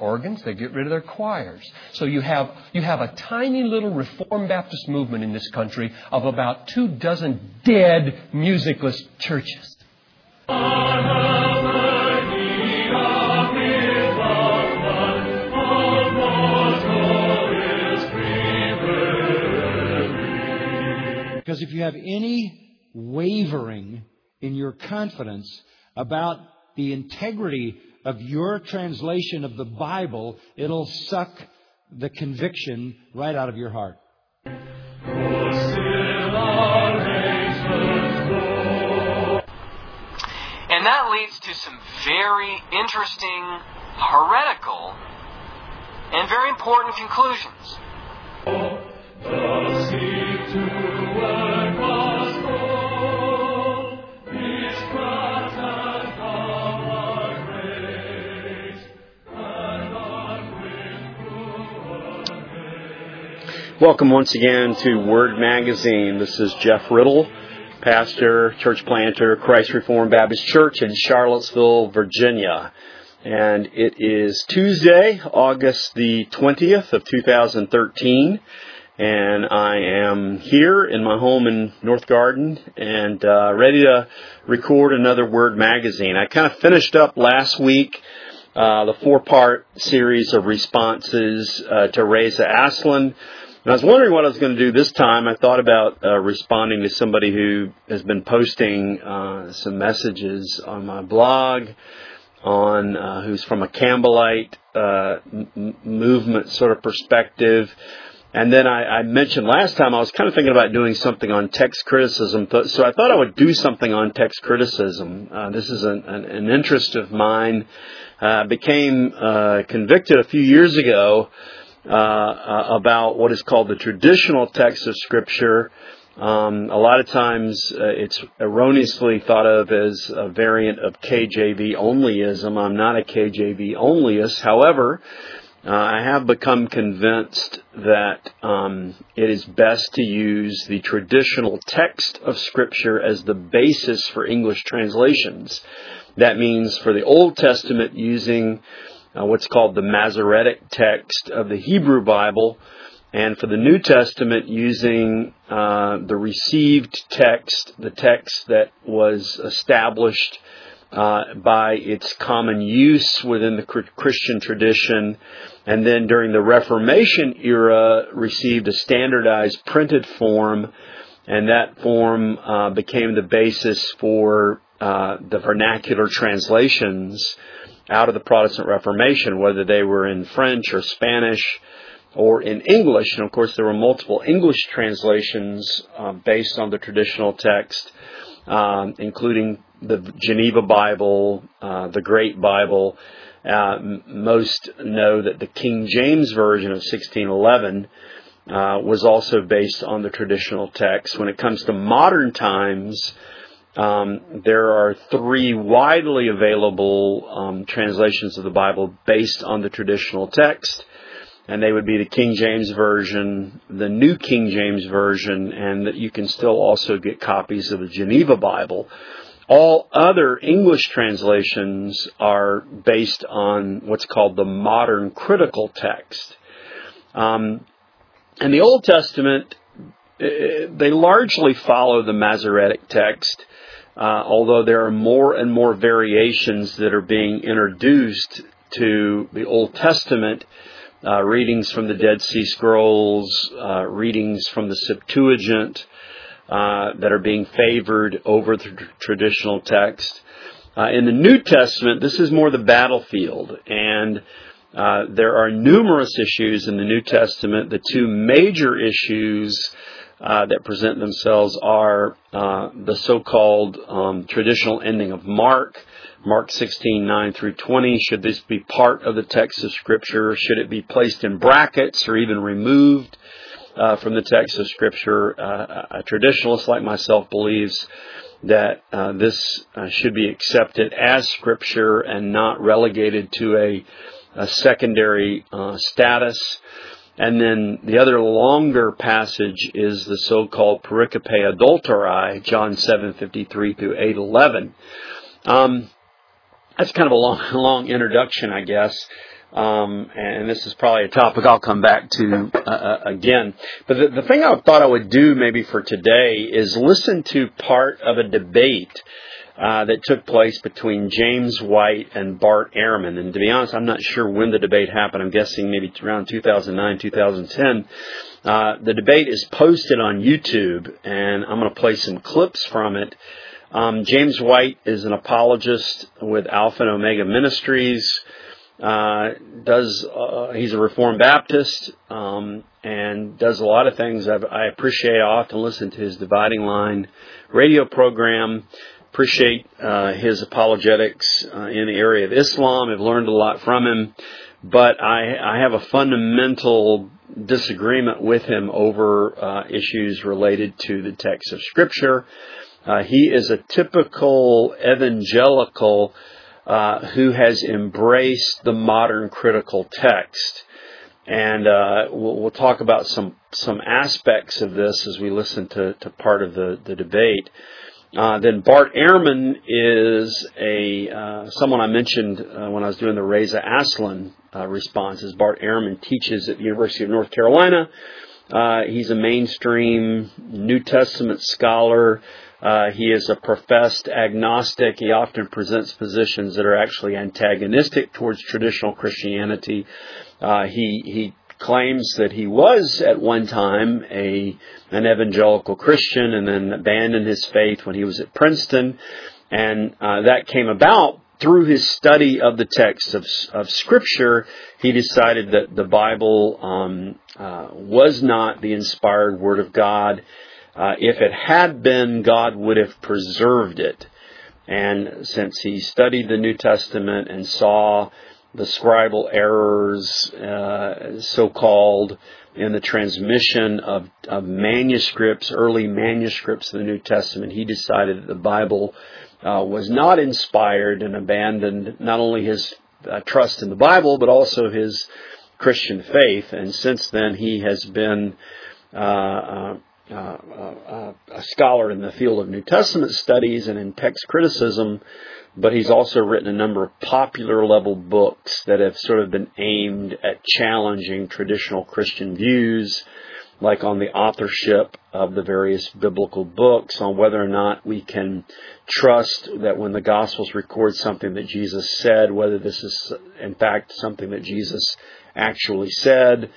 organs. They get rid of their choirs. So you have a tiny little Reformed Baptist movement in this country of about 24 dead musicless churches. Because if you have any wavering in your confidence about the integrity of your translation of the Bible, it'll suck the conviction right out of your heart. And that leads to some very interesting, heretical, and very important conclusions. Welcome once again to Word Magazine. This is Jeff Riddle, pastor, church planter, Christ Reformed Baptist Church in Charlottesville, Virginia. And it is Tuesday, August the 20th of 2013. And I am here in my home in North Garden and ready to record another Word Magazine. I kind of finished up last week the 4-part series of responses to Reza Aslan. And I was wondering what I was going to do this time. I thought about responding to somebody who has been posting some messages on my blog, who's from a Campbellite movement sort of perspective. And then I mentioned last time I was kind of thinking about doing something on text criticism. So I thought I would do something on text criticism. This is an interest of mine. Became convicted a few years ago about what is called the traditional text of Scripture. A lot of times it's erroneously thought of as a variant of KJV onlyism. I'm not a KJV onlyist. However, I have become convinced that it is best to use the traditional text of Scripture as the basis for English translations. That means for the Old Testament using what's called the Masoretic text of the Hebrew Bible, and for the New Testament using the received text, the text that was established by its common use within the Christian tradition, and then during the Reformation era received a standardized printed form, and that form became the basis for the vernacular translations out of the Protestant Reformation, whether they were in French or Spanish or in English. And of course, there were multiple English translations based on the traditional text, including the Geneva Bible, the Great Bible. Most know that the King James Version of 1611 was also based on the traditional text. When it comes to modern times, there are 3 widely available translations of the Bible based on the traditional text, and they would be the King James Version, the New King James Version, and that you can still also get copies of the Geneva Bible. All other English translations are based on what's called the modern critical text. And the Old Testament, they largely follow the Masoretic text, although there are more and more variations that are being introduced to the Old Testament, readings from the Dead Sea Scrolls, readings from the Septuagint, that are being favored over the traditional text. In the New Testament, this is more the battlefield, and there are numerous issues in the New Testament. The 2 major issues that present themselves are the so-called traditional ending of Mark 16:9 through 20. Should this be part of the text of Scripture? Should it be placed in brackets or even removed from the text of Scripture? A traditionalist like myself believes that this should be accepted as Scripture and not relegated to a secondary status. And then the other longer passage is the so-called pericope adulterae, John 7:53 through 8:11. That's kind of a long introduction, I guess. and this is probably a topic I'll come back to again. But the thing I thought I would do maybe for today is listen to part of a debate that took place between James White and Bart Ehrman. And to be honest, I'm not sure when the debate happened. I'm guessing maybe around 2009, 2010. The debate is posted on YouTube, and I'm going to play some clips from it. James White is an apologist with Alpha and Omega Ministries. He's a Reformed Baptist, and does a lot of things I appreciate. I often listen to his Dividing Line radio program. Appreciate his apologetics in the area of Islam. I've learned a lot from him, but I have a fundamental disagreement with him over issues related to the text of Scripture. He is a typical evangelical who has embraced the modern critical text. And we'll talk about some aspects of this as we listen to part of the debate. Then Bart Ehrman is someone I mentioned when I was doing the Reza Aslan responses. Bart Ehrman teaches at the University of North Carolina. He's a mainstream New Testament scholar. He is a professed agnostic. He often presents positions that are actually antagonistic towards traditional Christianity. He claims that he was at one time an evangelical Christian and then abandoned his faith when he was at Princeton. And that came about through his study of the text of Scripture. He decided that the Bible was not the inspired Word of God. If it had been, God would have preserved it. And since he studied the New Testament and saw the scribal errors, so-called, in the transmission of manuscripts, early manuscripts of the New Testament, he decided that the Bible was not inspired and abandoned not only his trust in the Bible, but also his Christian faith. And since then, he has been a scholar in the field of New Testament studies and in text criticism, but he's also written a number of popular level books that have sort of been aimed at challenging traditional Christian views, like on the authorship of the various biblical books, on whether or not we can trust that when the Gospels record something that Jesus said, whether this is in fact something that Jesus actually said,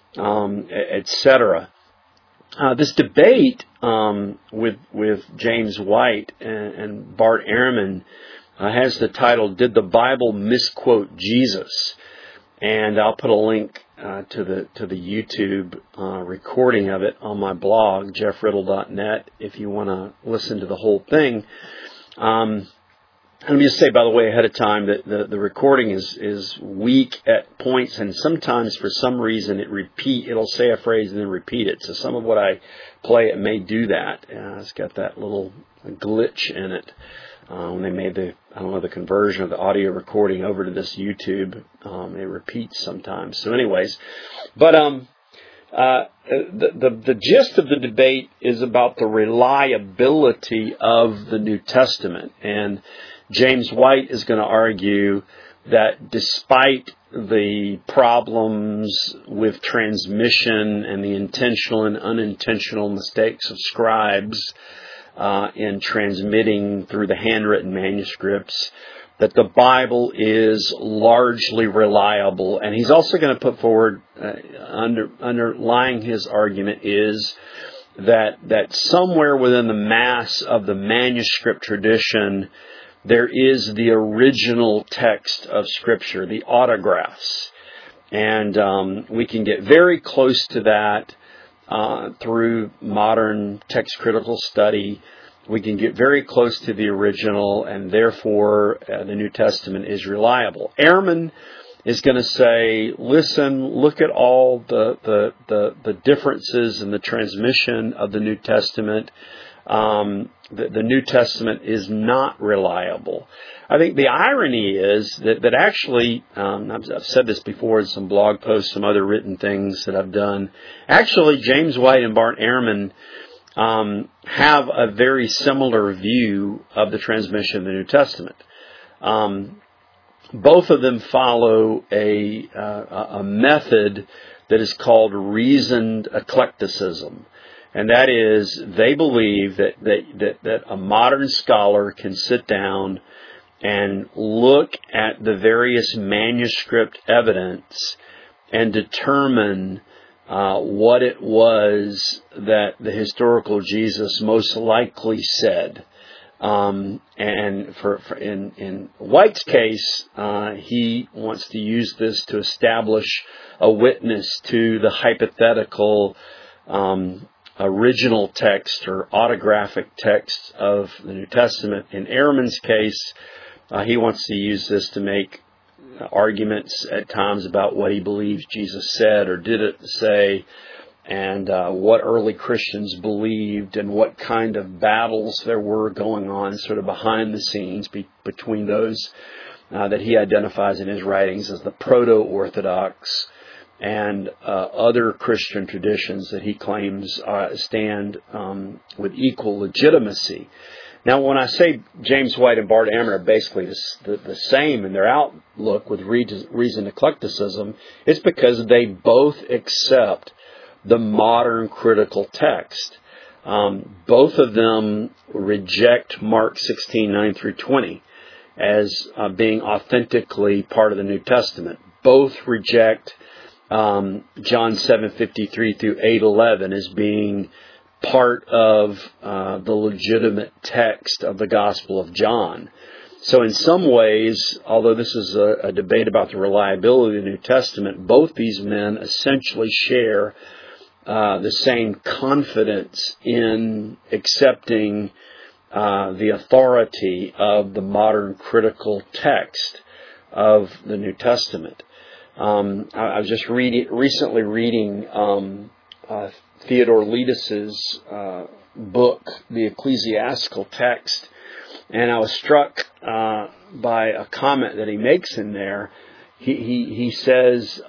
etc. This debate with James White and Bart Ehrman has the title, "Did the Bible Misquote Jesus?" And I'll put a link to the YouTube recording of it on my blog, jeffriddle.net, if you want to listen to the whole thing. Let me just say, by the way, ahead of time, that the recording is weak at points, and sometimes for some reason it'll say a phrase and then repeat it. So some of what I play, it may do that. It's got that little glitch in it. When they made the conversion of the audio recording over to this YouTube, it repeats sometimes. So anyways, but the gist of the debate is about the reliability of the New Testament. And James White is going to argue that despite the problems with transmission and the intentional and unintentional mistakes of scribes in transmitting through the handwritten manuscripts, that the Bible is largely reliable. And he's also going to put forward, underlying his argument is that somewhere within the mass of the manuscript tradition, there is the original text of Scripture, the autographs. And we can get very close to that through modern text critical study. We can get very close to the original, and therefore the New Testament is reliable. Ehrman is going to say, listen, look at all the differences in the transmission of the New Testament. The New Testament is not reliable. I think the irony is that actually, I've said this before in some blog posts, some other written things that I've done. Actually, James White and Bart Ehrman have a very similar view of the transmission of the New Testament. both of them follow a method that is called reasoned eclecticism. And that is, they believe that a modern scholar can sit down and look at the various manuscript evidence and determine what it was that the historical Jesus most likely said. And in White's case, he wants to use this to establish a witness to the hypothetical original text or autographic text of the New Testament. In Ehrman's case, he wants to use this to make arguments at times about what he believes Jesus said or didn't say, and what early Christians believed, and what kind of battles there were going on sort of behind the scenes between those that he identifies in his writings as the proto-Orthodox and other Christian traditions that he claims stand with equal legitimacy. Now, when I say James White and Bart Ehrman are basically the same in their outlook with reasoned eclecticism, it's because they both accept the modern critical text. Both of them reject Mark 16:9 through 20 as being authentically part of the New Testament. Both reject John 7:53 through 8:11 as being part of the legitimate text of the Gospel of John. So in some ways, although this is a debate about the reliability of the New Testament, both these men essentially share the same confidence in accepting the authority of the modern critical text of the New Testament. I was just recently reading Theodore Leadis's book, The Ecclesiastical Text, and I was struck by a comment that he makes in there. He says,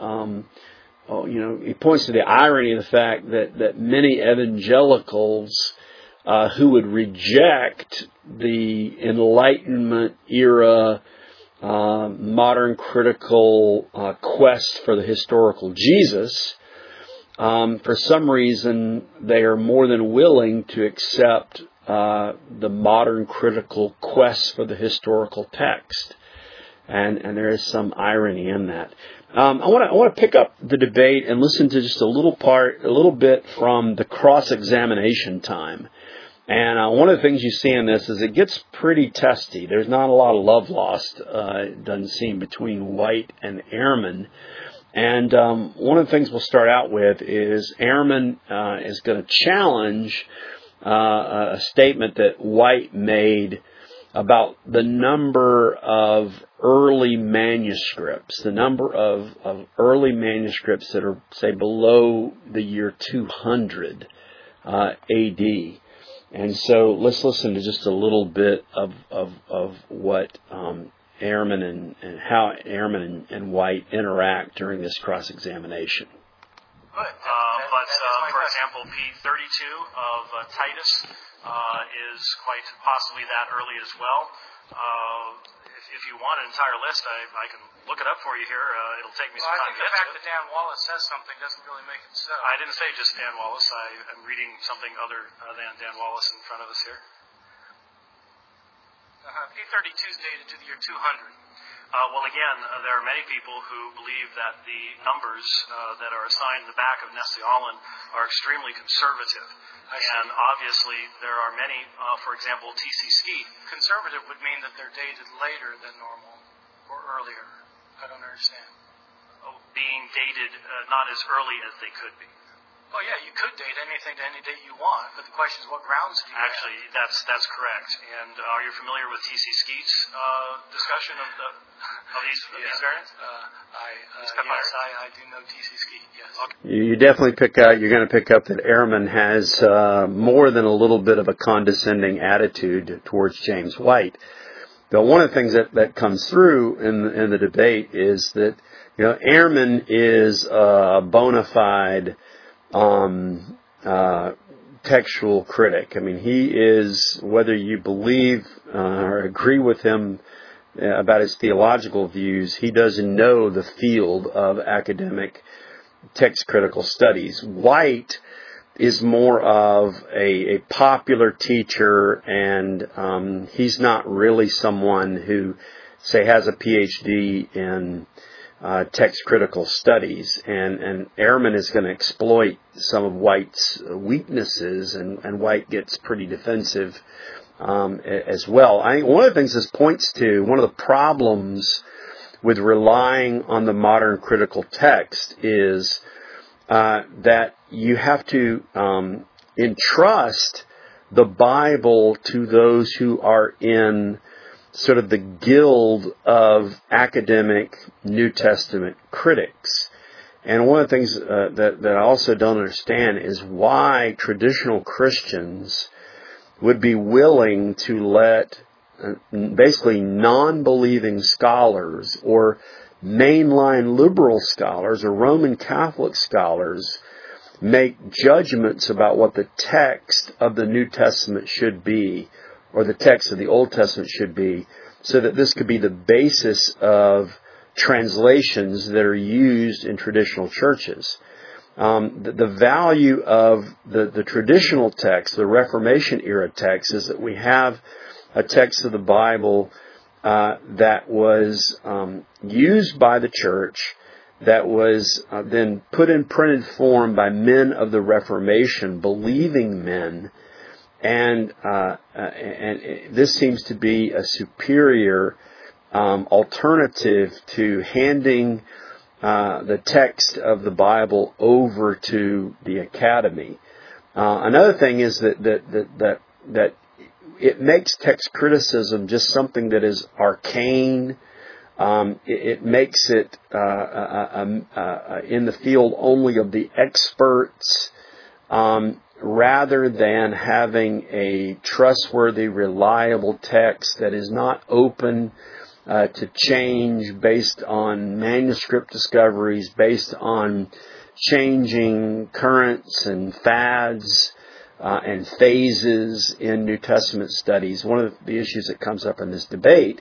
he points to the irony of the fact that many evangelicals who would reject the Enlightenment era modern critical quest for the historical Jesus, for some reason they are more than willing to accept the modern critical quest for the historical text. And there is some irony in that. I want to pick up the debate and listen to just a little bit from the cross-examination time. And one of the things you see in this is it gets pretty testy. There's not a lot of love lost, it doesn't seem, between White and Ehrman. And one of the things we'll start out with is Ehrman is going to challenge a statement that White made about the number of early manuscripts, the number of early manuscripts that are, say, below the year 200 A.D., and so let's listen to just a little bit of what Ehrman and how Ehrman and White interact during this cross-examination. Good. For example, P32 of Titus is quite possibly that early as well. If you want an entire list, I can look it up for you here. It'll take me some time to get to it. The fact that Dan Wallace says something doesn't really make it so. I didn't say just Dan Wallace. I'm reading something other than Dan Wallace in front of us here. P32 is dated to the year 200. Well, again, there are many people who believe that the numbers that are assigned in the back of Nestle Aland are extremely conservative. And obviously, there are many, for example, T.C. Skeet. Conservative would mean that they're dated later than normal or earlier. I don't understand. Being dated not as early as they could be. Well, yeah, you could date anything to any date you want, but the question is, what grounds do you have? Actually, that's correct. And are you familiar with T.C. Skeet's discussion of these variants? Yes, I do know T.C. Skeet, yes. Okay. You definitely you're going to pick up that Ehrman has more than a little bit of a condescending attitude towards James White. But one of the things that comes through in the debate is that, Ehrman is a bona fide textual critic. I mean, he is, whether you believe or agree with him about his theological views, he doesn't know the field of academic text critical studies. White is more of a popular teacher, and he's not really someone who, say, has a PhD in text critical studies. And Ehrman is going to exploit some of White's weaknesses, and White gets pretty defensive as well. I think one of the things this points to, one of the problems with relying on the modern critical text is that you have to entrust the Bible to those who are in sort of the guild of academic New Testament critics. And one of the things that I also don't understand is why traditional Christians would be willing to let basically non-believing scholars or mainline liberal scholars or Roman Catholic scholars make judgments about what the text of the New Testament should be, or the text of the Old Testament should be, so that this could be the basis of translations that are used in traditional churches. The value of the traditional text, the Reformation era text, is that we have a text of the Bible that was used by the church, that was then put in printed form by men of the Reformation, believing men, and this seems to be a superior alternative to handing the text of the Bible over to the academy. Another thing is that it makes text criticism just something that is arcane. It makes it in the field only of the experts, rather than having a trustworthy, reliable text that is not open to change based on manuscript discoveries, based on changing currents and fads and phases in New Testament studies. One of the issues that comes up in this debate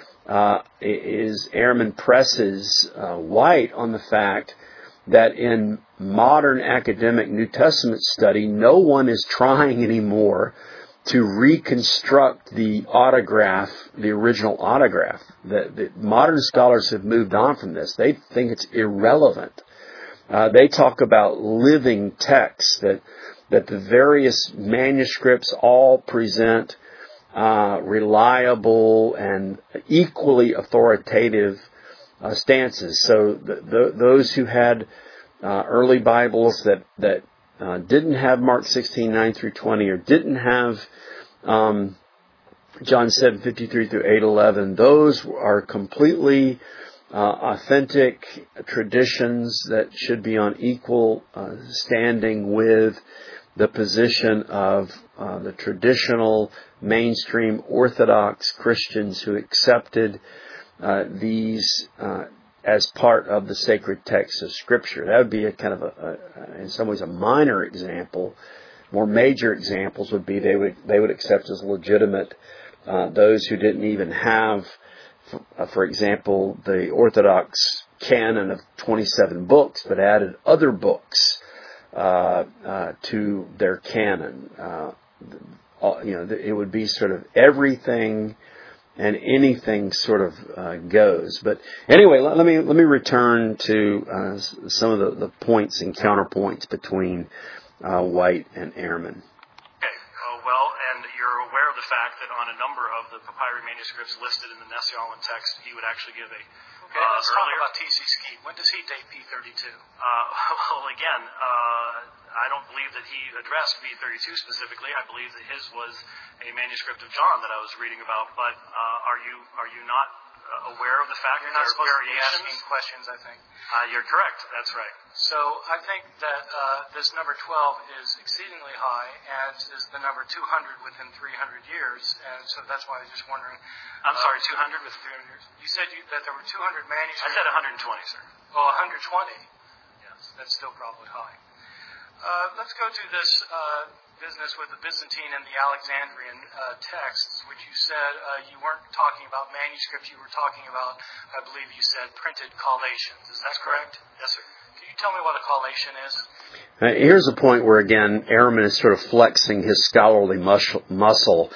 is Ehrman presses White on the fact that in modern academic New Testament study, no one is trying anymore to reconstruct the autograph, the original autograph. The modern scholars have moved on from this. They think it's irrelevant. They talk about living texts, that the various manuscripts all present reliable and equally authoritative stances. So those who had early Bibles that didn't have Mark 16:9 through 20, or didn't have John 7:53 through 8:11, those are completely authentic traditions that should be on equal standing with the position of the traditional mainstream Orthodox Christians who accepted these as part of the sacred text of Scripture. That would be a kind of in some ways a minor example. More major examples would be they would accept as legitimate those who didn't even have, for example, the Orthodox canon of 27 books, but added other books to their canon. It would be sort of everything and anything sort of goes. But anyway, let me return to some of the points and counterpoints between White and Ehrman. Okay. Well, and you're aware of the fact that on a number of the papyri manuscripts listed in the Nestle-Aland text, he would actually give a Okay, let's talk about T.C. Skeet. When does he date P32? Well, again, I don't believe that he addressed P32 specifically. I believe that his was a manuscript of John that I was reading about. But are you not aware of the fact that there are variations? You're not supposed to be asking questions, I think. You're correct. That's right. So I think that this number 12 is exceedingly high, as is the number 200 within 300 years. And so that's why I was just wondering. I'm sorry, 200 with 300 years? You said that there were 200 manuscripts. I said 120, sir. Oh, 120. Yes. That's still probably high. Let's go to this business with the Byzantine and the Alexandrian texts, which you said you weren't talking about manuscripts, you were talking about, I believe you said, printed collations. Is that correct? Yes, sir. Can you tell me what a collation is? Here's a point where, again, Ehrman is sort of flexing his scholarly muscle.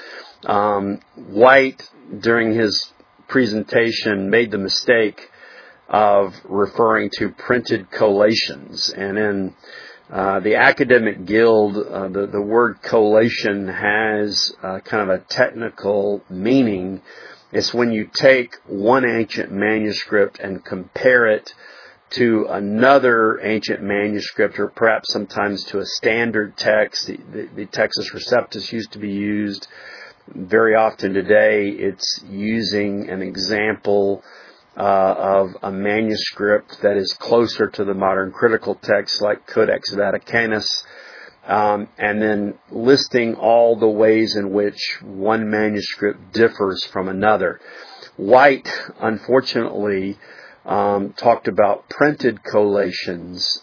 White, during his presentation, made the mistake of referring to printed collations. And in the academic guild, the word collation has kind of a technical meaning. It's when you take one ancient manuscript and compare it to another ancient manuscript, or perhaps sometimes to a standard text. The Textus Receptus used to be used. Very often today, it's using an example of a manuscript that is closer to the modern critical text, like Codex Vaticanus, and then listing all the ways in which one manuscript differs from another. White, unfortunately, talked about printed collations,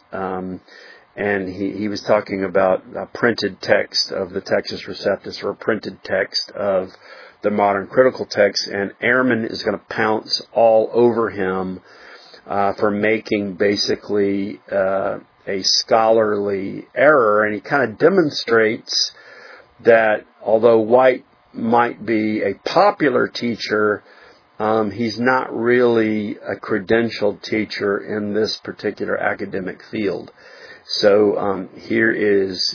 and he was talking about a printed text of the Textus Receptus, or a printed text of the modern critical text, and Ehrman is going to pounce all over him for making basically a scholarly error, and he kind of demonstrates that although White might be a popular teacher, he's not really a credentialed teacher in this particular academic field. So here is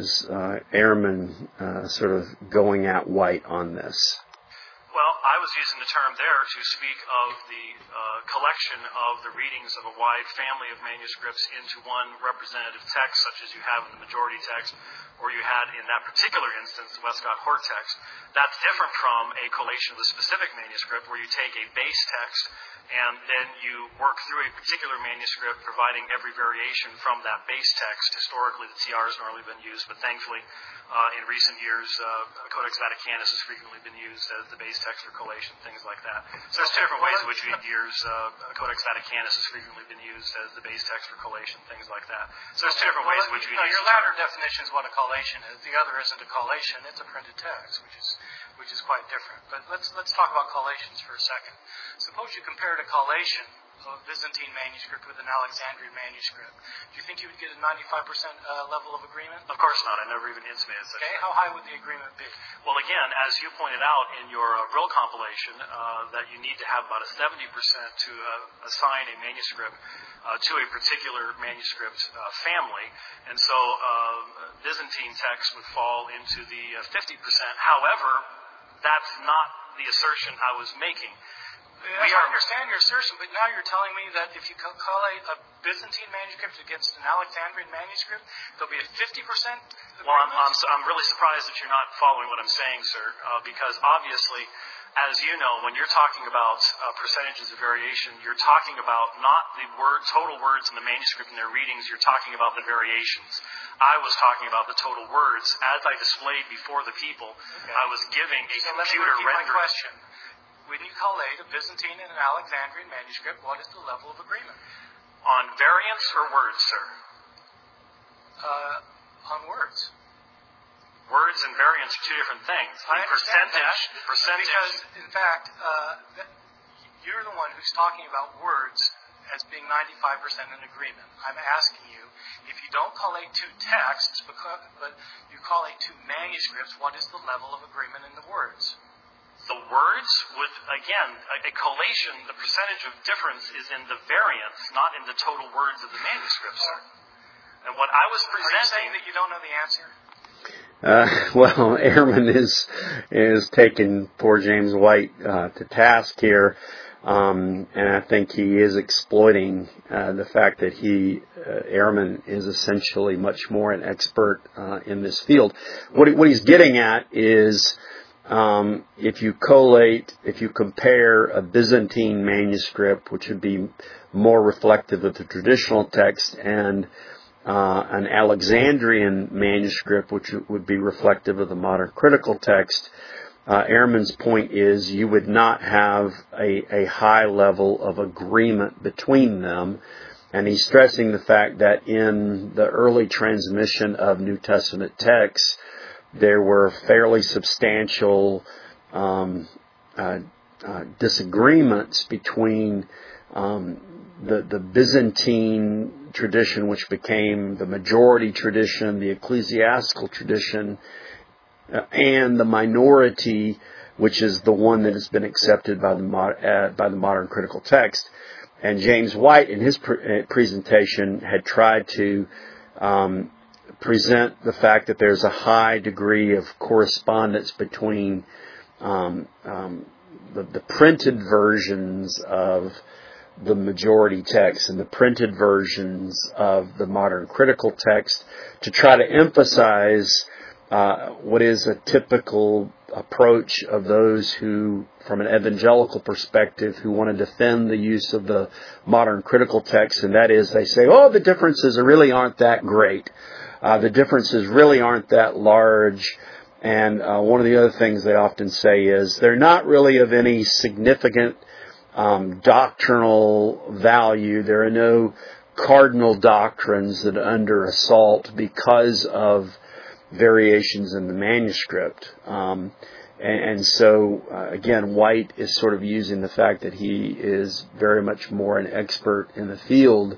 Ehrman sort of going at White on this. Well, I was using the term there to speak of the collection of the readings of a wide family of manuscripts into one representative text, such as you have in the majority text, or you had in that particular instance, the Westcott Hort text. That's different from a collation of a specific manuscript, where you take a base text and then you work through a particular manuscript, providing every variation from that base text. Historically, the TR has normally been used, but thankfully, in recent years, Codex Vaticanus has frequently been used as the base text for collation, things like that. So there's two different ways in which in years Codex Vaticanus has frequently been used as the base text for collation, things like that. So there's two different ways in which we use your latter definition is what a collation is. The other isn't a collation; it's a printed text, which is quite different. But let's talk about collations for a second. Suppose you compared a collation of a Byzantine manuscript with an Alexandrian manuscript. Do you think you would get a 95% level of agreement? Of course not. I never even intimated such. Okay, how high would the agreement be? Well, again, as you pointed out in your Brill compilation, that you need to have about a 70% to assign a manuscript to a particular manuscript family. And so Byzantine text would fall into the 50%. However, that's not the assertion I was making. I understand your assertion, but now you're telling me that if you collate a Byzantine manuscript against an Alexandrian manuscript, there'll be a 50%? Well, I'm really surprised that you're not following what I'm saying, sir, because obviously, as you know, when you're talking about percentages of variation, you're talking about not the total words in the manuscript and their readings, you're talking about the variations. I was talking about the total words. As I displayed before the people, okay. I was giving a computer rendering. My question. When you collate a Byzantine and an Alexandrian manuscript, what is the level of agreement? On variance or words, sir? On words. Words and variance are two different things. I understand that. Because, in fact, you're the one who's talking about words as being 95% in agreement. I'm asking you, if you don't collate two texts, but you collate two manuscripts, what is the level of agreement in the words? The words would, again, a collation, the percentage of difference is in the variance, not in the total words of the manuscript, sir. And what I was presenting... Are you saying that you don't know the answer? Well, Ehrman is taking poor James White to task here, and I think he is exploiting the fact that Ehrman is essentially much more an expert in this field. What he's getting at is... if you compare a Byzantine manuscript, which would be more reflective of the traditional text, and an Alexandrian manuscript, which would be reflective of the modern critical text, Ehrman's point is you would not have a high level of agreement between them. And he's stressing the fact that in the early transmission of New Testament texts, there were fairly substantial disagreements between the Byzantine tradition, which became the majority tradition, the ecclesiastical tradition, and the minority, which is the one that has been accepted by the modern critical text. And James White, in his presentation, had tried to present the fact that there's a high degree of correspondence between the printed versions of the majority text and the printed versions of the modern critical text, to try to emphasize what is a typical approach of those who, from an evangelical perspective, who want to defend the use of the modern critical text, and that is, they say, oh, the differences really aren't that great. The differences really aren't that large. And one of the other things they often say is they're not really of any significant doctrinal value. There are no cardinal doctrines that are under assault because of variations in the manuscript. And so, again, White is sort of using the fact that he is very much more an expert in the field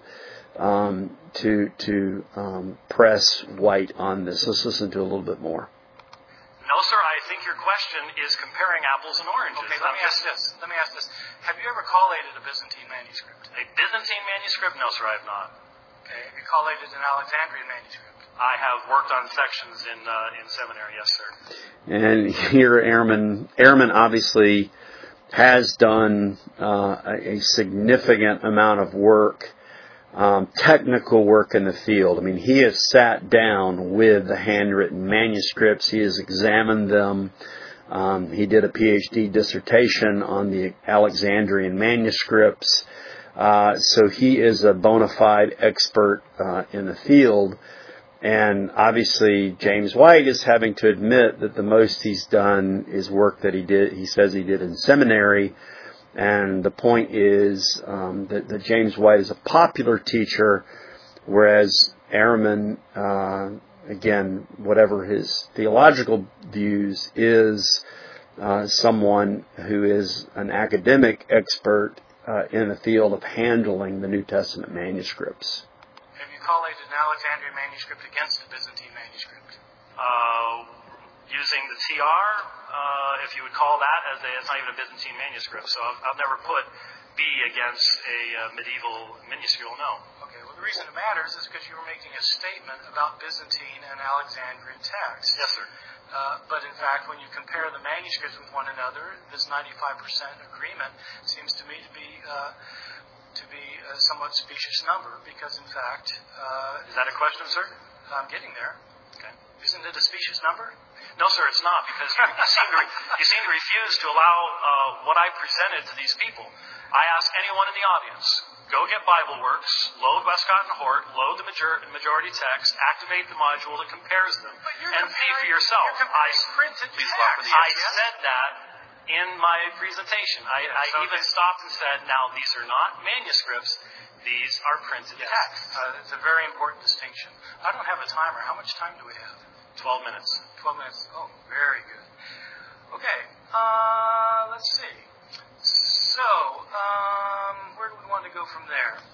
to press White on this. Let's listen to a little bit more. No, sir, I think your question is comparing apples and oranges. Okay, let me ask this. Have you ever collated a Byzantine manuscript? A Byzantine manuscript? No, sir, I have not. Okay, have you collated an Alexandrian manuscript? I have worked on sections in seminary, yes, sir. And here Ehrman obviously has done a significant amount of work, technical work in the field. I mean, he has sat down with the handwritten manuscripts. He has examined them. He did a PhD dissertation on the Alexandrian manuscripts. So he is a bona fide expert in the field. And obviously, James White is having to admit that the most he's done is work that he says he did in seminary. And the point is that James White is a popular teacher, whereas Ehrman, again, whatever his theological views, is someone who is an academic expert in the field of handling the New Testament manuscripts. Have you collated an Alexandrian manuscript against a Byzantine manuscript? Using the TR, if you would call that, it's not even a Byzantine manuscript, so I've never put B against a medieval manuscript, no. Okay, well the reason it matters is because you were making a statement about Byzantine and Alexandrian texts. Yes, sir. But in fact, when you compare the manuscripts with one another, this 95% agreement seems to me to be a somewhat specious number, because in fact... is that a question, sir? I'm getting there. Okay. Isn't it a specious number? No, sir, it's not, because you seem to refuse to allow what I presented to these people. I ask anyone in the audience, go get Bible Works, load Westcott and Hort, load the majority text, activate the module that compares them, and see for yourself. I said that in my presentation. I even stopped and said, now these are not manuscripts, these are printed texts. It's a very important distinction. I don't have a timer. How much time do we have? 12 minutes. 12 minutes. Oh, very good. Okay, let's see. So, where do we want to go from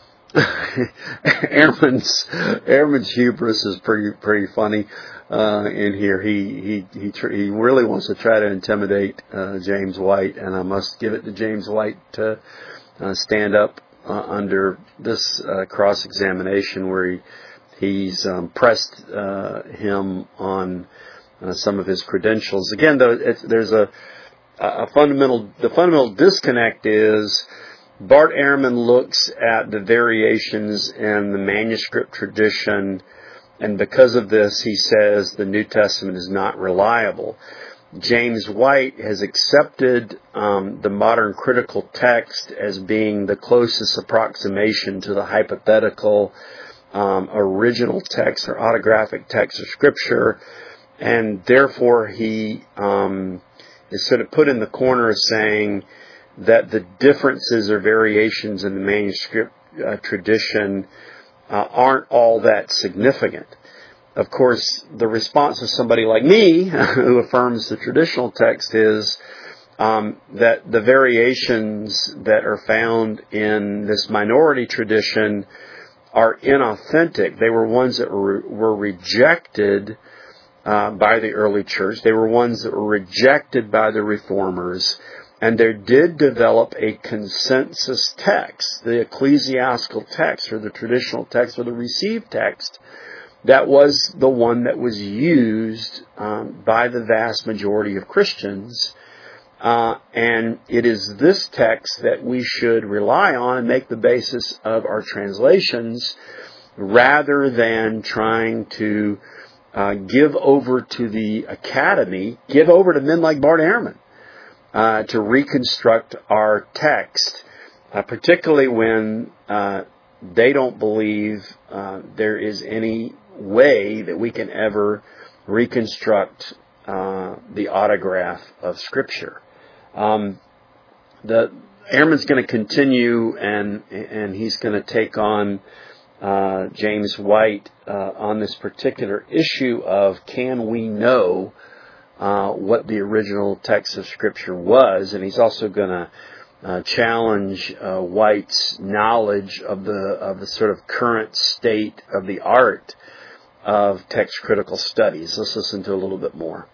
there? Ehrman's hubris is pretty funny in here. He really wants to try to intimidate James White, and I must give it to James White to stand up under this cross-examination where he's pressed him on some of his credentials. Again, though, there's the fundamental disconnect is Bart Ehrman looks at the variations in the manuscript tradition, and because of this, he says the New Testament is not reliable. James White has accepted the modern critical text as being the closest approximation to the hypothetical original text or autographic text of Scripture, and therefore he is sort of put in the corner of saying that the differences or variations in the tradition aren't all that significant. Of course, the response of somebody like me, who affirms the traditional text, is that the variations that are found in this minority tradition are inauthentic. They were ones that were rejected by the early church. They were ones that were rejected by the reformers. And there did develop a consensus text, the ecclesiastical text, or the traditional text, or the received text, that was the one that was used by the vast majority of Christians. And it is this text that we should rely on and make the basis of our translations, rather than trying to give over to the academy, give over to men like Bart Ehrman, to reconstruct our text, particularly when they don't believe there is any way that we can ever reconstruct the autograph of Scripture. Ehrman's going to continue, and he's going to take on James White on this particular issue of, can we know what the original text of Scripture was? And he's also going to challenge White's knowledge of the sort of current state of the art of text critical studies. Let's listen to a little bit more.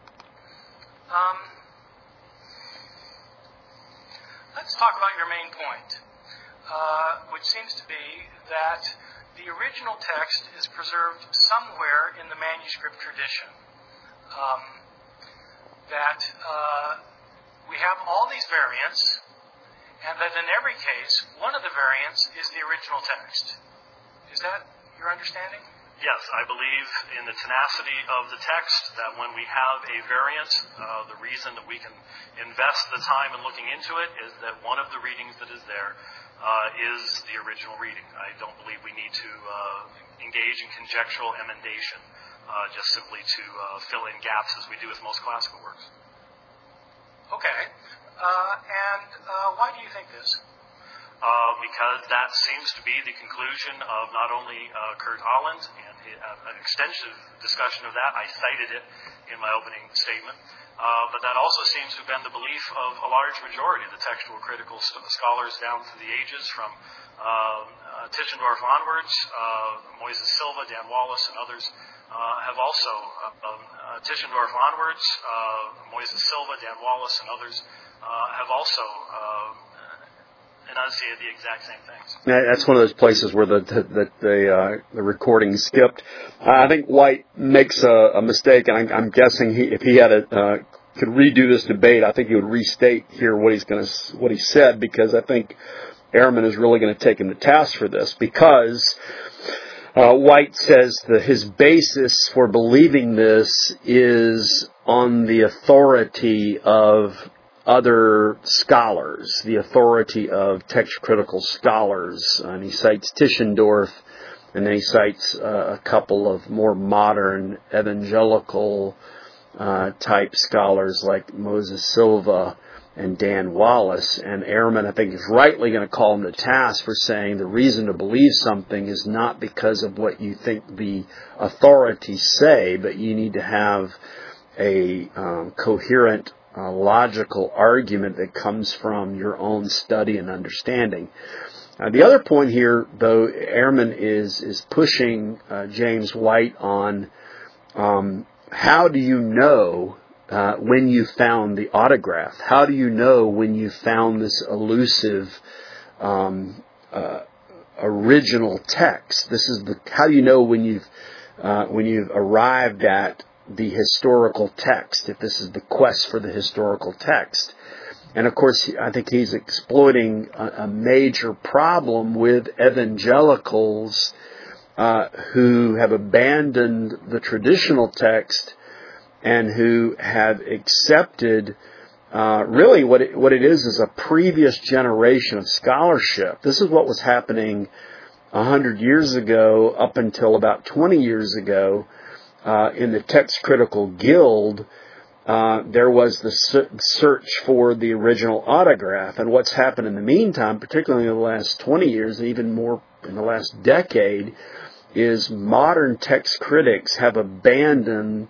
Let's talk about your main point, which seems to be that the original text is preserved somewhere in the manuscript tradition. That we have all these variants, and that in every case, one of the variants is the original text. Is that your understanding? Yes, I believe in the tenacity of the text, that when we have a variant, the reason that we can invest the time in looking into it is that one of the readings that is there is the original reading. I don't believe we need to engage in conjectural emendation, just simply to fill in gaps as we do with most classical works. Okay. And why do you think this? Because that seems to be the conclusion of not only Kurt Aland, and an extensive discussion of that. I cited it in my opening statement. But that also seems to have been the belief of a large majority of the textual critical scholars down through the ages, from Tischendorf onwards. Moises Silva, Dan Wallace, and others have also, Tischendorf onwards, Moises Silva, Dan Wallace, and others have also enunciated the exact same things. That's one of those places where the recording skipped. I think White makes a mistake, and I'm guessing if he had could redo this debate, I think he would restate here what he said, because I think Ehrman is really going to take him to task for this, because White says that his basis for believing this is on the authority of other scholars, the authority of text critical scholars. And he cites Tischendorf, and then he cites a couple of more modern evangelical type scholars like Moses Silva and Dan Wallace. And Ehrman, I think, is rightly going to call him to task for saying the reason to believe something is not because of what you think the authorities say, but you need to have a coherent logical argument that comes from your own study and understanding. The other point here, though, Ehrman is pushing James White on how do you know when you found the autograph? How do you know when you found this elusive original text? This is how do you know when you've arrived at the historical text, if this is the quest for the historical text. And of course, I think he's exploiting a major problem with evangelicals who have abandoned the traditional text and who have accepted really what it is a previous generation of scholarship. This is what was happening 100 years ago up until about 20 years ago. In the Text Critical Guild, there was the search for the original autograph. And what's happened in the meantime, particularly in the last 20 years, and even more in the last decade is modern text critics have abandoned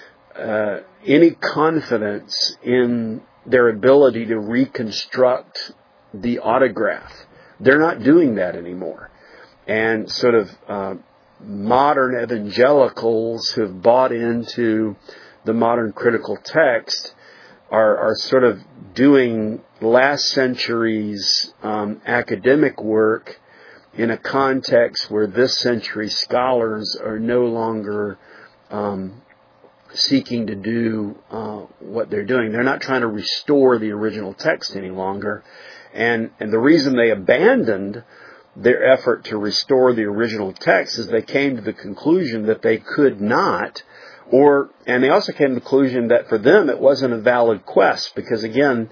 any confidence in their ability to reconstruct the autograph. They're not doing that anymore. And sort of modern evangelicals who have bought into the modern critical text are sort of doing last century's academic work in a context where this century's scholars are no longer seeking to do what they're doing. They're not trying to restore the original text any longer. And the reason they abandoned their effort to restore the original text is they came to the conclusion that they could not, and they also came to the conclusion that for them it wasn't a valid quest, because again,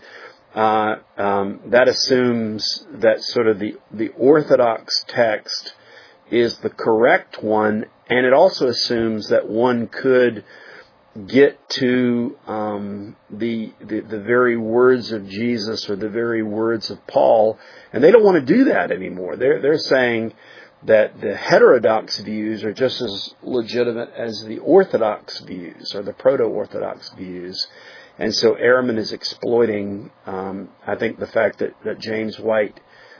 that assumes that sort of the Orthodox text is the correct one, and it also assumes that one could get to the very words of Jesus or the very words of Paul, and they don't want to do that anymore. They're saying that the heterodox views are just as legitimate as the Orthodox views or the proto-Orthodox views. And so Ehrman is exploiting, I think, the fact that James White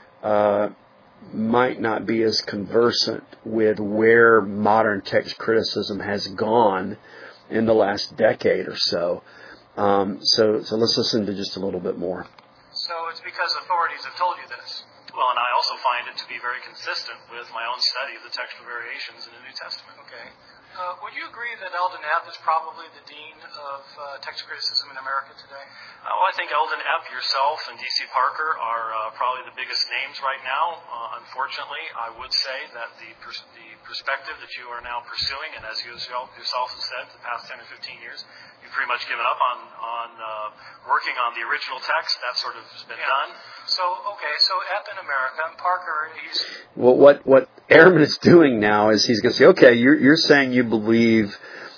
might not be as conversant with where modern text criticism has gone in the last decade or so. So let's listen to just a little bit more. So it's because authorities have told you this. Well, and I also find it to be very consistent with my own study of the textual variations in the New Testament. Okay. Would you agree that Eldon Epp is probably the dean of text criticism in America today? Well, I think Eldon Epp, yourself, and D.C. Parker are probably the biggest names right now. Unfortunately, I would say that the perspective that you are now pursuing, and as you yourself have said, the past 10 or 15 years, you've pretty much given up on working on the original text. That sort of has been done. So Epp in America, and Parker, he's... Well, what Ehrman is doing now is he's going to say, okay, you're saying you believe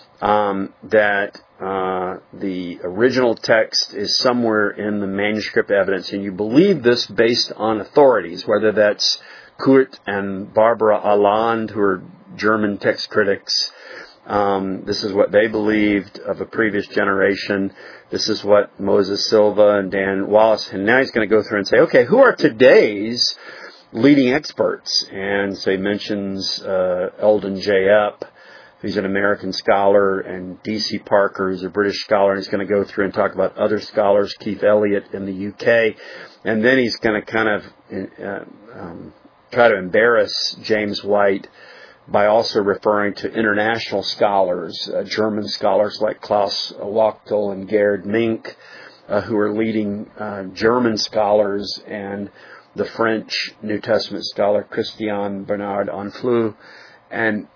that the original text is somewhere in the manuscript evidence, and you believe this based on authorities, whether that's Kurt and Barbara Aland, who are German text critics. This is what they believed of a previous generation. This is what Moses Silva and Dan Wallace, and now he's going to go through and say, okay, who are today's leading experts? And so he mentions Eldon J. Epp, who's an American scholar, and D.C. Parker, who's a British scholar, and he's going to go through and talk about other scholars, Keith Elliott in the UK, and then he's going to kind of try to embarrass James White by also referring to international scholars, German scholars like Klaus Wachtel and Gerd Mink, who are leading German scholars, and the French New Testament scholar Christian Bernard Onfleur, and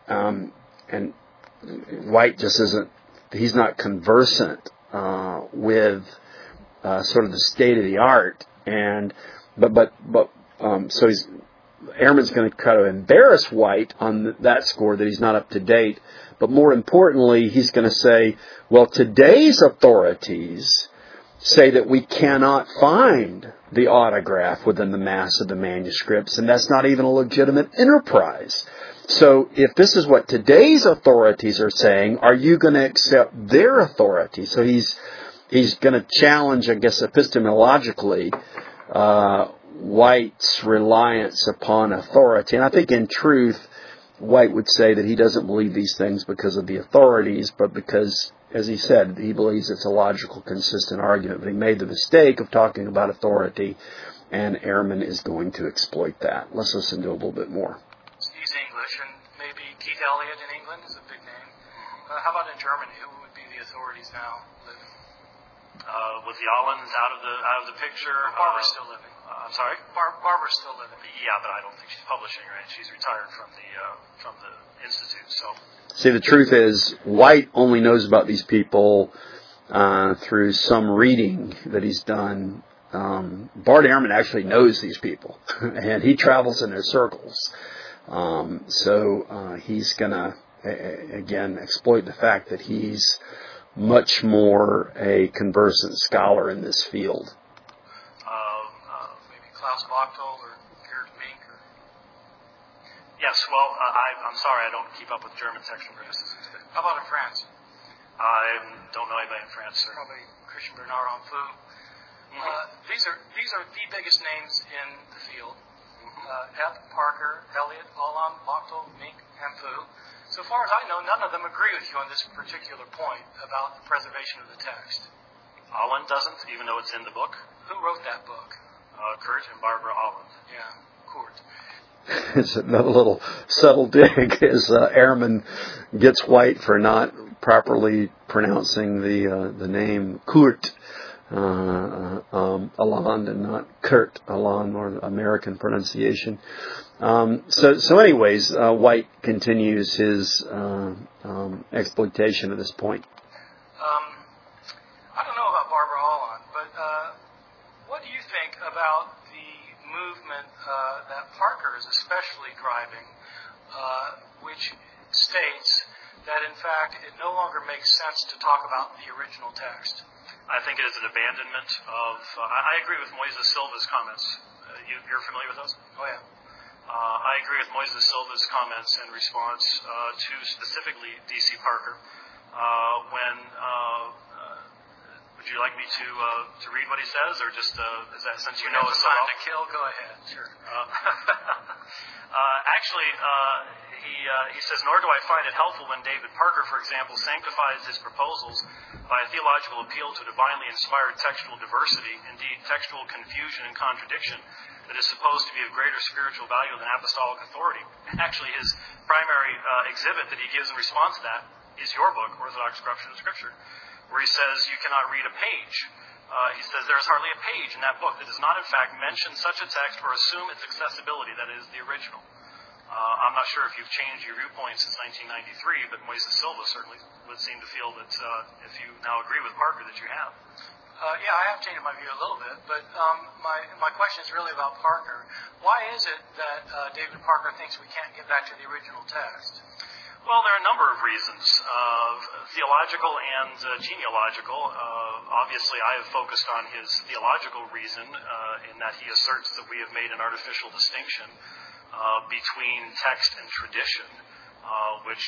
White just isn't, he's not conversant with sort of the state of the art, so Ehrman's going to try to embarrass White on that score, that he's not up to date. But more importantly, he's going to say, well, today's authorities say that we cannot find the autograph within the mass of the manuscripts, and that's not even a legitimate enterprise. So if this is what today's authorities are saying, are you going to accept their authority? So he's going to challenge, I guess, epistemologically, White's reliance upon authority. And I think in truth, White would say that he doesn't believe these things because of the authorities, but because, as he said, he believes it's a logical, consistent argument. But he made the mistake of talking about authority, and Ehrman is going to exploit that. Let's listen to a little bit more. He's English, and maybe Keith Elliott in England is a big name. How about in Germany? Who would be the authorities now living? With the Allens out of the picture. Barbara's still living. I'm sorry? Barbara's still living. Yeah, but I don't think she's publishing, right? She's retired from the institute. So, see, the truth is, White only knows about these people through some reading that he's done. Bart Ehrman actually knows these people, and he travels in their circles. So he's going to, again, exploit the fact that he's much more a conversant scholar in this field. Maybe Klaus Wachtel or Gerd Mink. Yes, well, I'm sorry, I don't keep up with German textual criticism today. How about in France? I don't know anybody in France, sir. Probably Christian Bernard Anfou. These are the biggest names in the field. Epp, Parker, Elliott, Holland, Bachtel, Mink, Anfou. So far as I know, none of them agree with you on this particular point about the preservation of the text. Holland doesn't, even though it's in the book. Who wrote that book? Kurt and Barbara Holland. Yeah, Kurt. It's another little subtle dig as Ehrman gets white for not properly pronouncing the name Kurt Holland and not Kurt Holland, or American pronunciation. So anyways, White continues his exploitation at this point. I don't know about Barbara Holland, but what do you think about the movement that Parker is especially driving, which states that, in fact, it no longer makes sense to talk about the original text? I think it is an abandonment of... I agree with Moises Silva's comments. You're familiar with those? Oh, yeah. I agree with Moises Silva's comments in response to specifically D.C. Parker. Would you like me to read what he says, or just is that, since you know it's time to kill? Go ahead. Sure. Actually, he says, nor do I find it helpful when David Parker, for example, sanctifies his proposals by a theological appeal to divinely inspired textual diversity, indeed textual confusion and contradiction, that is supposed to be of greater spiritual value than apostolic authority. Actually, his primary exhibit that he gives in response to that is your book, Orthodox Corruption of Scripture, where he says you cannot read a page. He says there is hardly a page in that book that does not, in fact, mention such a text or assume its accessibility, that is, the original. I'm not sure if you've changed your viewpoint since 1993, but Moises Silva certainly would seem to feel that if you now agree with Parker, that you have. Yeah, I have changed my view a little bit, but my question is really about Parker. Why is it that David Parker thinks we can't get back to the original text? Well, there are a number of reasons, theological and genealogical. Obviously, I have focused on his theological reason in that he asserts that we have made an artificial distinction between text and tradition, which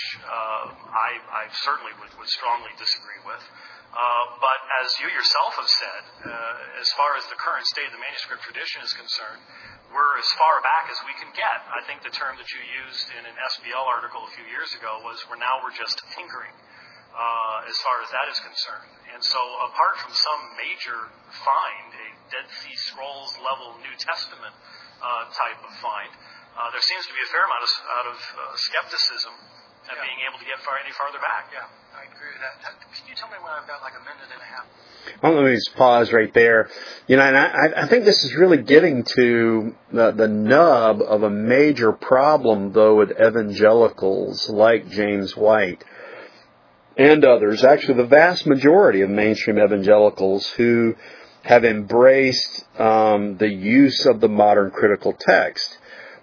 I certainly would strongly disagree with. But as you yourself have said, as far as the current state of the manuscript tradition is concerned, we're as far back as we can get. I think the term that you used in an SBL article a few years ago was we're just tinkering as far as that is concerned. And so apart from some major find, a Dead Sea Scrolls level New Testament type of find, there seems to be a fair amount of skepticism at being able to get any farther back. Yeah, I agree with that. Can you tell me when I've got like a minute and a half? Well, let me just pause right there. And I think this is really getting to the nub of a major problem, though, with evangelicals like James White and others. Actually, the vast majority of mainstream evangelicals who have embraced the use of the modern critical text.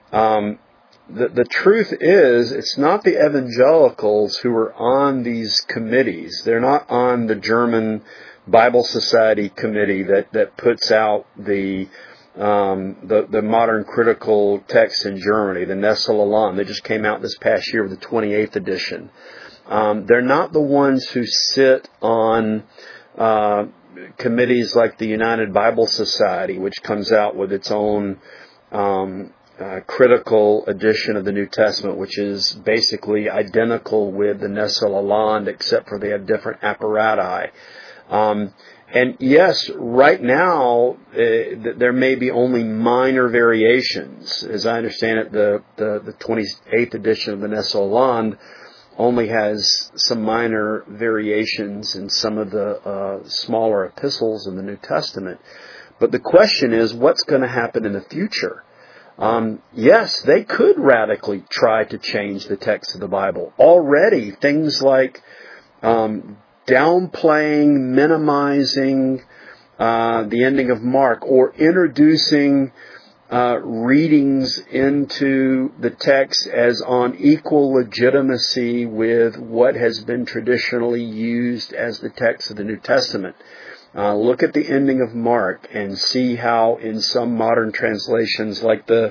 The truth is, it's not the evangelicals who are on these committees. They're not on the German Bible Society committee that puts out the modern critical text in Germany, the Nestle Aland. They just came out this past year with the 28th edition. They're not the ones who sit on committees like the United Bible Society, which comes out with its own critical edition of the New Testament, which is basically identical with the Nestle Aland, except for they have different apparati. And yes, right now there may be only minor variations. As I understand it, the 28th edition of the Nestle Aland only has some minor variations in some of the smaller epistles in the New Testament. But the question is, what's going to happen in the future? Yes, they could radically try to change the text of the Bible. Already, things like downplaying, minimizing the ending of Mark, or introducing readings into the text as on equal legitimacy with what has been traditionally used as the text of the New Testament. Look at the ending of Mark and see how in some modern translations like the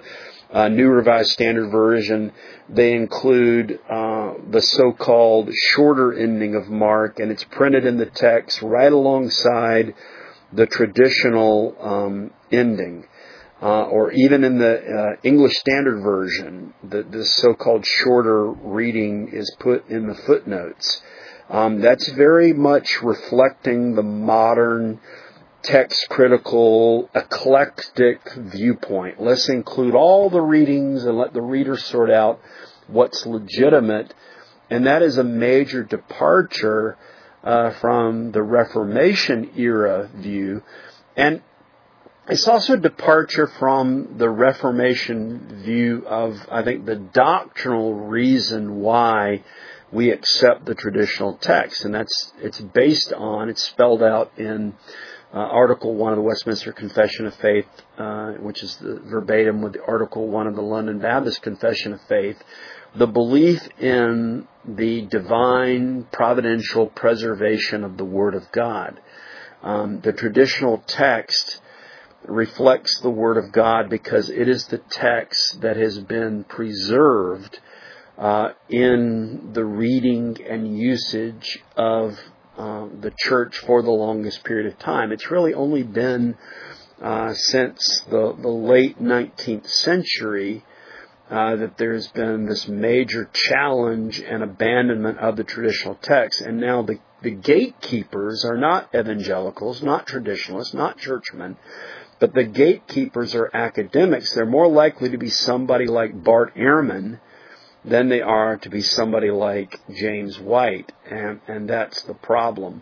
New Revised Standard Version, they include the so-called shorter ending of Mark, and it's printed in the text right alongside the traditional ending. Or even in the English Standard Version, the so-called shorter reading is put in the footnotes. That's very much reflecting the modern text-critical, eclectic viewpoint. Let's include all the readings and let the reader sort out what's legitimate. And that is a major departure from the Reformation era view. And it's also a departure from the Reformation view of, I think, the doctrinal reason why we accept the traditional text. And it's spelled out in Article 1 of the Westminster Confession of Faith, which is the verbatim with Article 1 of the London Baptist Confession of Faith. The belief in the divine providential preservation of the Word of God. The traditional text reflects the Word of God because it is the text that has been preserved in the reading and usage of the church for the longest period of time. It's really only been since the late 19th century that there's been this major challenge and abandonment of the traditional text. And now the gatekeepers are not evangelicals, not traditionalists, not churchmen, but the gatekeepers are academics. They're more likely to be somebody like Bart Ehrman than they are to be somebody like James White, and that's the problem.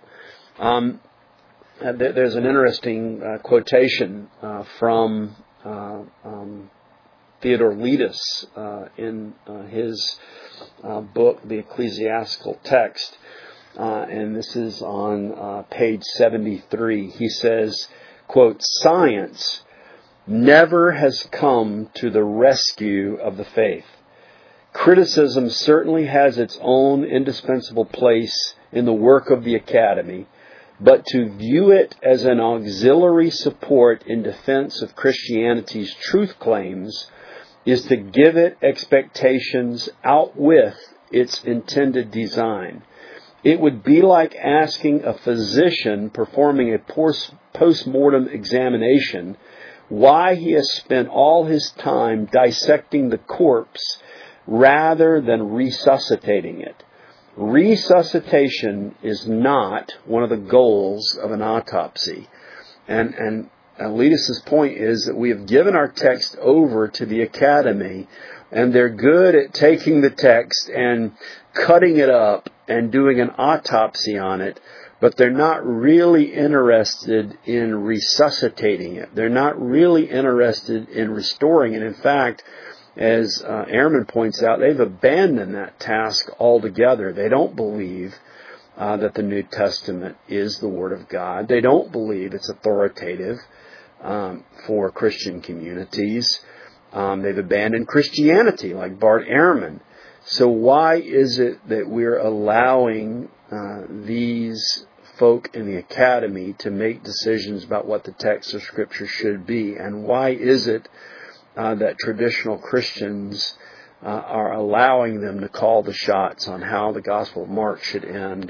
There's an interesting quotation from Theodore Letus in his book, The Ecclesiastical Text, and this is on page 73. He says, quote, "Science never has come to the rescue of the faith. Criticism certainly has its own indispensable place in the work of the Academy, but to view it as an auxiliary support in defense of Christianity's truth claims is to give it expectations out with its intended design. It would be like asking a physician performing a post-mortem examination why he has spent all his time dissecting the corpse rather than resuscitating it. Resuscitation is not one of the goals of an autopsy." And Letus's point is that we have given our text over to the Academy, and they're good at taking the text and cutting it up and doing an autopsy on it, but they're not really interested in resuscitating it. They're not really interested in restoring it. In fact, as Ehrman points out, they've abandoned that task altogether. They don't believe that the New Testament is the Word of God. They don't believe it's authoritative for Christian communities. They've abandoned Christianity, like Bart Ehrman. So why is it that we're allowing these folk in the Academy to make decisions about what the text of Scripture should be? And why is it that traditional Christians are allowing them to call the shots on how the Gospel of Mark should end,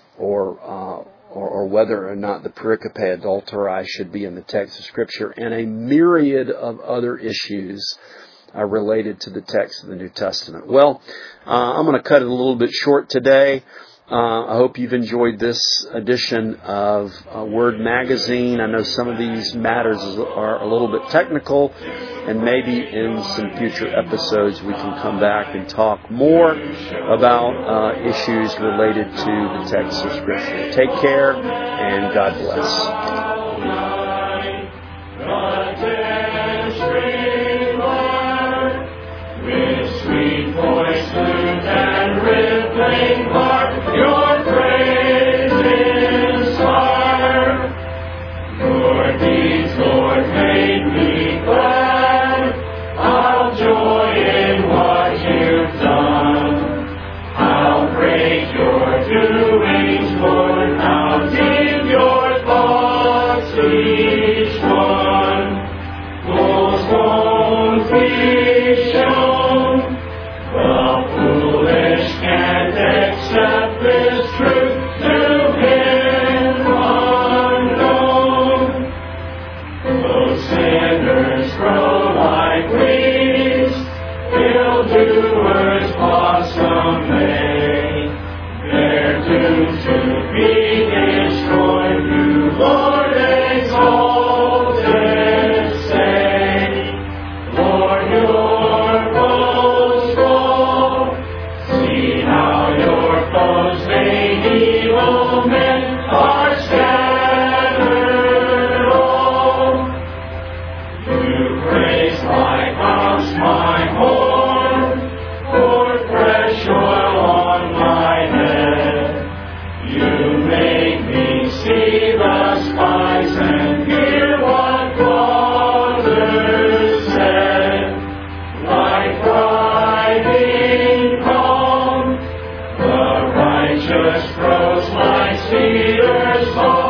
or whether or not the pericope adulterae should be in the text of Scripture, and a myriad of other issues related to the text of the New Testament. Well, I'm going to cut it a little bit short today. I hope you've enjoyed this edition of Word Magazine. I know some of these matters are a little bit technical, and maybe in some future episodes we can come back and talk more about issues related to the text of Scripture. Take care, and God bless. Your praise inspire. Your deeds, Lord, make me glad. I'll joy in what you've done. I'll praise your doings, Lord. I'll give your thoughts each one. Those won't be my sweeter song.